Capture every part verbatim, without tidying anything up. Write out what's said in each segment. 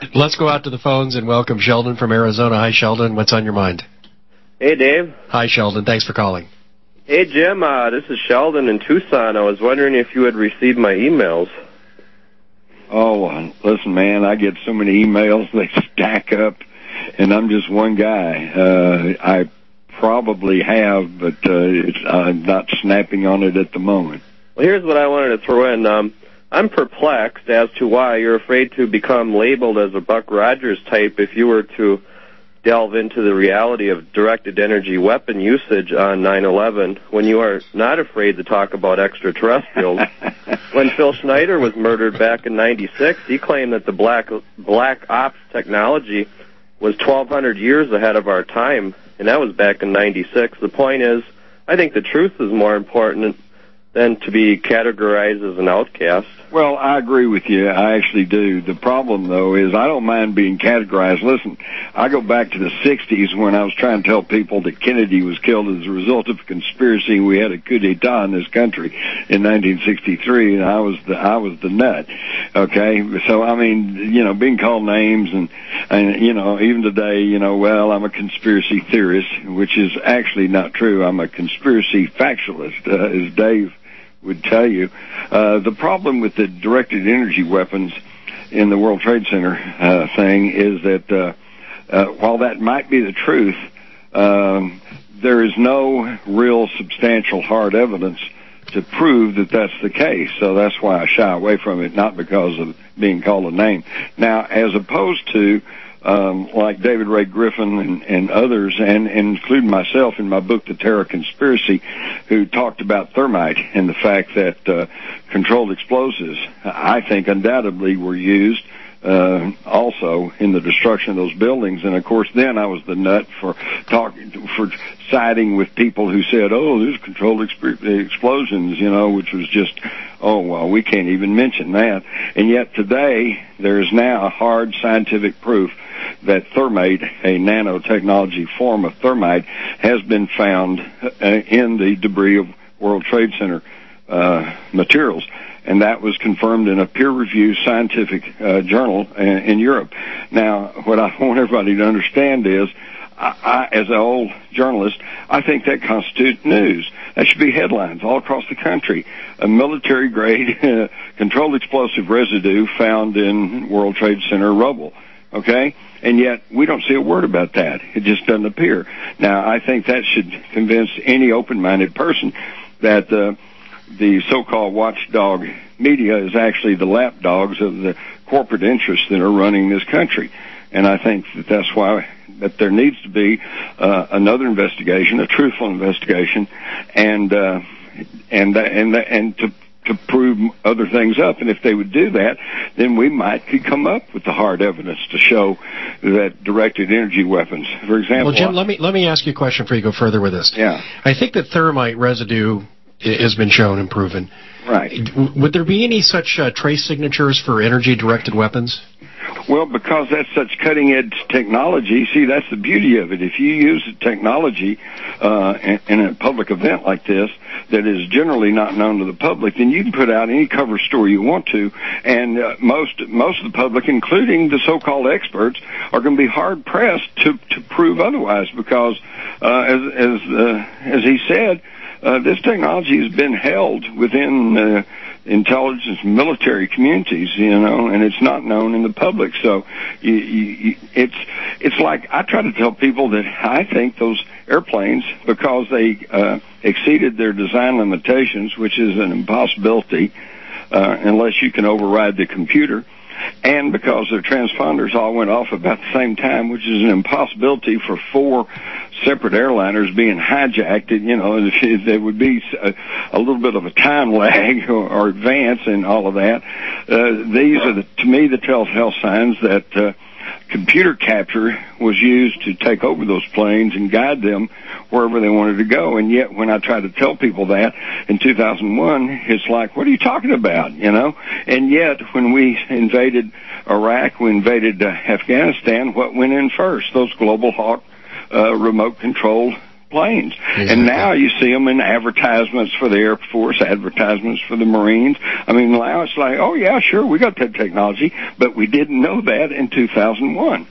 Let's go out to the phones and welcome Sheldon from Arizona. Hi, Sheldon. What's on your mind? Hey, Dave. Hi, Sheldon. Thanks for calling. Hey, Jim. Uh, this is Sheldon in Tucson. I was wondering if you had received my emails. Oh, listen, man, I get so many emails, they stack up, and I'm just one guy. Uh, I probably have, but uh, it's, I'm not snapping on it at the moment. Well, here's what I wanted to throw in. Um, I'm perplexed as to why you're afraid to become labeled as a Buck Rogers type if you were to delve into the reality of directed energy weapon usage on nine eleven, when you are not afraid to talk about extraterrestrials. When Phil Schneider was murdered back in ninety-six, he claimed that the black black ops technology was twelve hundred years ahead of our time, and that was back in ninety-six. The point is, I think the truth is more important than to be categorized as an outcast. Well, I agree with you. I actually do. The problem, though, is I don't mind being categorized. Listen, I go back to the sixties when I was trying to tell people that Kennedy was killed as a result of a conspiracy. We had a coup d'etat in this country in nineteen sixty-three, and I was the I was the nut. Okay, so I mean, you know, being called names, and and you know, even today, you know, well, I'm a conspiracy theorist, which is actually not true. I'm a conspiracy factualist, uh, as Dave would tell you. Uh, the problem with the directed energy weapons in the World Trade Center uh, thing is that uh, uh, while that might be the truth, um, there is no real substantial hard evidence to prove that that's the case. So that's why I shy away from it, not because of being called a name. Now, as opposed to Um, like David Ray Griffin and, and others, and, and including myself in my book, The Terror Conspiracy, who talked about thermite and the fact that uh, controlled explosives, I think, undoubtedly were used uh, also in the destruction of those buildings. And, of course, then I was the nut for talking, for siding with people who said, oh, there's controlled exp- explosions, you know, which was just, oh, well, we can't even mention that. And yet today there is now hard scientific proof that thermite, a nanotechnology form of thermite, has been found uh, in the debris of World Trade Center uh, materials. And that was confirmed in a peer-reviewed scientific uh, journal in, in Europe. Now, what I want everybody to understand is, I, I, as an old journalist, I think that constitutes news. That should be headlines all across the country. A military-grade uh, controlled explosive residue found in World Trade Center rubble. Okay? And yet, we don't see a word about that. It just doesn't appear. Now, I think that should convince any open-minded person that uh, the so-called watchdog media is actually the lapdogs of the corporate interests that are running this country. And I think that that's why that there needs to be uh, another investigation, a truthful investigation, and uh, and and and to to prove other things up. And if they would do that, then we might could come up with the hard evidence to show that directed energy weapons, for example. Well, Jim, let me let me ask you a question before you go further with this. Yeah. I think that thermite residue has been shown and proven. Right. Would there be any such uh, trace signatures for energy-directed weapons? Well, because that's such cutting-edge technology, see, that's the beauty of it. If you use the technology uh, in, in a public event like this that is generally not known to the public, then you can put out any cover story you want to, and uh, most most of the public, including the so-called experts, are going to be hard-pressed to, to prove otherwise because, uh, as, as, uh, as he said, Uh, this technology has been held within uh, intelligence military communities, you know, and it's not known in the public. So you, you, it's it's like I try to tell people that I think those airplanes, because they uh, exceeded their design limitations, which is an impossibility uh, unless you can override the computer, and because their transponders all went off about the same time, which is an impossibility for four separate airliners being hijacked. You know, there would be a, a little bit of a time lag or, or advance in all of that. Uh, these are, the, to me, the telltale signs that uh, computer capture was used to take over those planes and guide them wherever they wanted to go. And yet, when I try to tell people that in two thousand one, it's like, what are you talking about, you know? And yet, when we invaded Iraq, we invaded uh, Afghanistan, what went in first? Those Global Hawk uh, remote control planes. Exactly. And now you see them in advertisements for the Air Force, advertisements for the Marines. I mean, now it's like, oh, yeah, sure, we got that technology, but we didn't know that in two thousand one.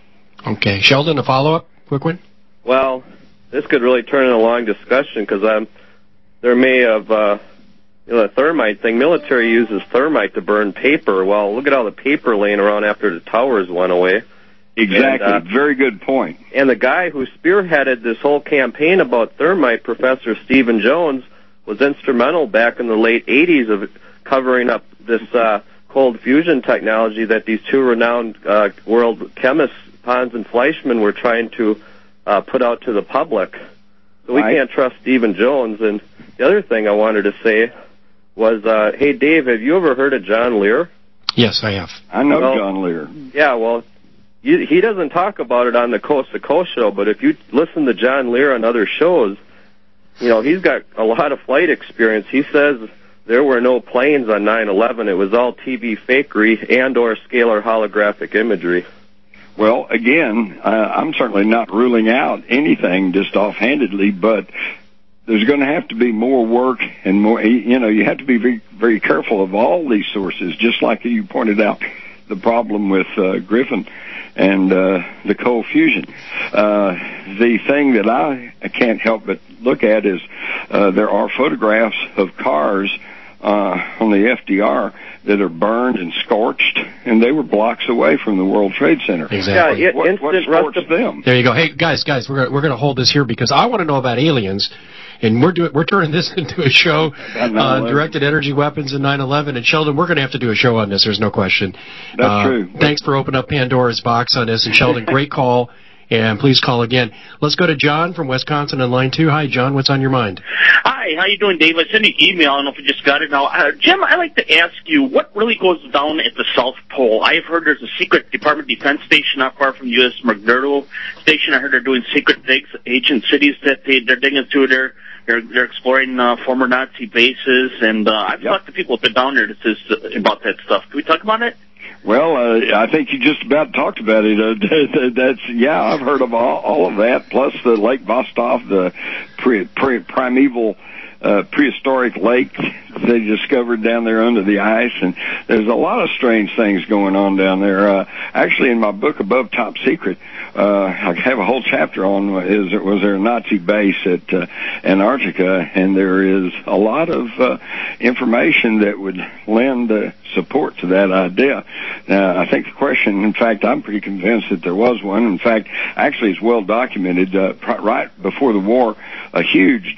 Okay. Sheldon, a follow-up? Quick one? Well, this could really turn into a long discussion because I'm there may have, uh, you know, the thermite thing. Military uses thermite to burn paper. Well, look at all the paper laying around after the towers went away. Exactly. And, uh, Very good point. And the guy who spearheaded this whole campaign about thermite, Professor Stephen Jones, was instrumental back in the late eighties of covering up this uh, cold fusion technology that these two renowned uh, world chemists, Pons and Fleischmann, were trying to uh, put out to the public. So we Right. can't trust Stephen Jones. And the other thing I wanted to say was, uh, hey, Dave, have you ever heard of John Lear? Yes, I have. I know Well, John Lear. Yeah, well, you, he doesn't talk about it on the Coast to Coast show, but if you listen to John Lear on other shows, you know, he's got a lot of flight experience. He says there were no planes on nine eleven. It was all T V fakery and or scalar holographic imagery. Well, again, uh, I'm certainly not ruling out anything just offhandedly, but there's going to have to be more work and more, you know, you have to be very, very careful of all these sources, just like you pointed out the problem with uh, Griffin and uh, the cold fusion. Uh, the thing that I, I can't help but look at is uh, there are photographs of cars uh, on the F D R that are burned and scorched, and they were blocks away from the World Trade Center. Exactly. Yeah, What, what instant scorched rust- them? There you go. Hey, guys, guys, we're gonna, we're going to hold this here because I want to know about aliens, and we're doing we're turning this into a show on directed energy weapons and nine eleven. And Sheldon, we're going to have to do a show on this. There's no question. That's uh, true. Thanks for opening up Pandora's box on this, and Sheldon, great call. And please call again. Let's go to John from Wisconsin on line two. Hi, John. What's on your mind? Hi, how you doing, Dave? I sent you an email. I don't know if you just got it now. Uh, Jim, I'd like to ask you, what really goes down at the South Pole? I've heard there's a secret Department of Defense station not far from U S McMurdo Station. I heard they're doing secret digs, ancient cities that they, they're digging through there. They're, they're exploring uh, former Nazi bases, and uh, I've Yep. talked to people who've been down there that says, uh, about that stuff. Can we talk about it? Well, uh, I think you just about talked about it. Uh, that's yeah, I've heard of all, all of that. Plus the Lake Vostok, the pre, pre, primeval, uh, prehistoric lake they discovered down there under the ice, and there's a lot of strange things going on down there. Uh, actually, in my book Above Top Secret, uh, I have a whole chapter on is there, was there a Nazi base at uh, Antarctica, and there is a lot of uh, information that would lend uh, support to that idea. Now, I think the question, in fact, I'm pretty convinced that there was one. In fact, actually, it's well documented. Uh, right before the war, a huge